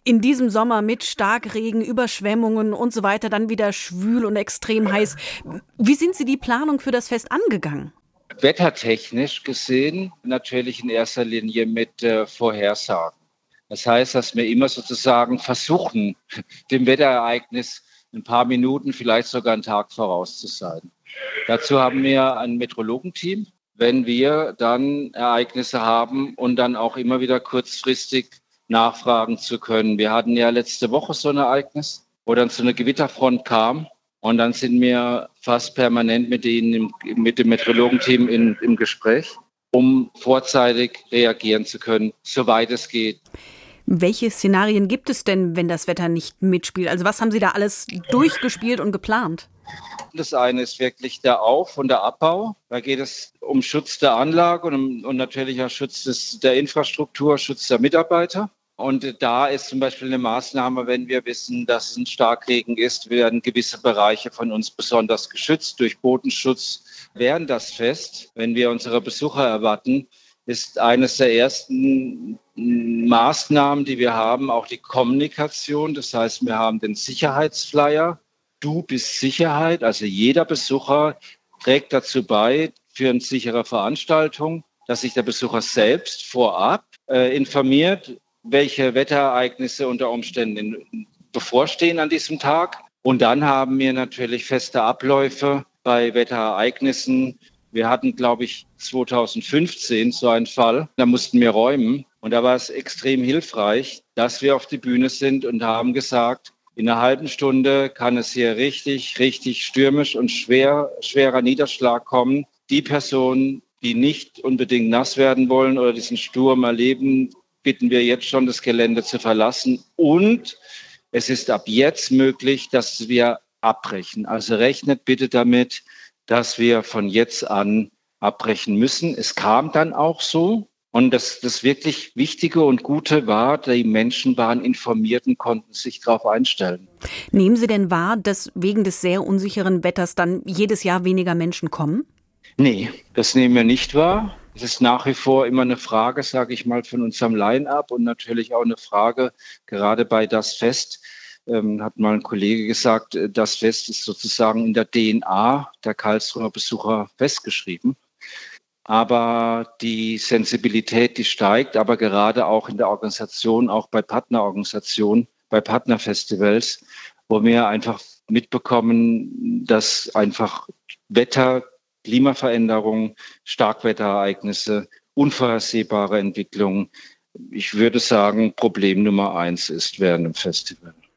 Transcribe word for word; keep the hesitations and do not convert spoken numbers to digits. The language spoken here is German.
In diesem Sommer mit Starkregen, Überschwemmungen und so weiter, dann wieder schwül und extrem heiß. Wie sind Sie die Planung für das Fest angegangen? Wettertechnisch gesehen natürlich in erster Linie mit äh, Vorhersagen. Das heißt, dass wir immer sozusagen versuchen, dem Wetterereignis ein paar Minuten, vielleicht sogar einen Tag voraus zu sein. Dazu haben wir ein Meteorologenteam, wenn wir dann Ereignisse haben und dann auch immer wieder kurzfristig nachfragen zu können. Wir hatten ja letzte Woche so ein Ereignis, wo dann so eine Gewitterfront kam und dann sind wir fast permanent mit denen, im, mit dem Meteorologenteam in, im Gespräch, um vorzeitig reagieren zu können, soweit es geht. Welche Szenarien gibt es denn, wenn das Wetter nicht mitspielt? Also was haben Sie da alles durchgespielt und geplant? Das eine ist wirklich der Auf- und der Abbau. Da geht es um Schutz der Anlage und, um, und natürlich auch Schutz des, der Infrastruktur, Schutz der Mitarbeiter. Und da ist zum Beispiel eine Maßnahme, wenn wir wissen, dass es ein Starkregen ist, werden gewisse Bereiche von uns besonders geschützt durch Bodenschutz. Während das Fest, wenn wir unsere Besucher erwarten, ist eines der ersten Maßnahmen, die wir haben, auch die Kommunikation. Das heißt, wir haben den Sicherheitsflyer. Du bist Sicherheit. Also jeder Besucher trägt dazu bei für eine sichere Veranstaltung, dass sich der Besucher selbst vorab äh, informiert, welche Wetterereignisse unter Umständen bevorstehen an diesem Tag. Und dann haben wir natürlich feste Abläufe bei Wetterereignissen. Wir hatten, glaube ich, zweitausendfünfzehn so einen Fall. Da mussten wir räumen. Und da war es extrem hilfreich, dass wir auf die Bühne sind und haben gesagt, in einer halben Stunde kann es hier richtig, richtig stürmisch und schwer, schwerer Niederschlag kommen. Die Personen, die nicht unbedingt nass werden wollen oder diesen Sturm erleben, bitten wir jetzt schon, das Gelände zu verlassen. Und es ist ab jetzt möglich, dass wir abbrechen. Also rechnet bitte damit, dass wir von jetzt an abbrechen müssen. Es kam dann auch so. Und das, das wirklich Wichtige und Gute war, die Menschen waren informiert und konnten sich darauf einstellen. Nehmen Sie denn wahr, dass wegen des sehr unsicheren Wetters dann jedes Jahr weniger Menschen kommen? Nee, das nehmen wir nicht wahr. Es ist nach wie vor immer eine Frage, sage ich mal, von unserem Line-up und natürlich auch eine Frage, gerade bei Das Fest, ähm, hat mal ein Kollege gesagt, Das Fest ist sozusagen in der D N A der Karlsruher Besucher festgeschrieben. Aber die Sensibilität, die steigt, aber gerade auch in der Organisation, auch bei Partnerorganisationen, bei Partnerfestivals, wo wir einfach mitbekommen, dass einfach Wetter, Klimaveränderung, Starkwetterereignisse, unvorhersehbare Entwicklungen, ich würde sagen, Problem Nummer eins ist während dem Festival.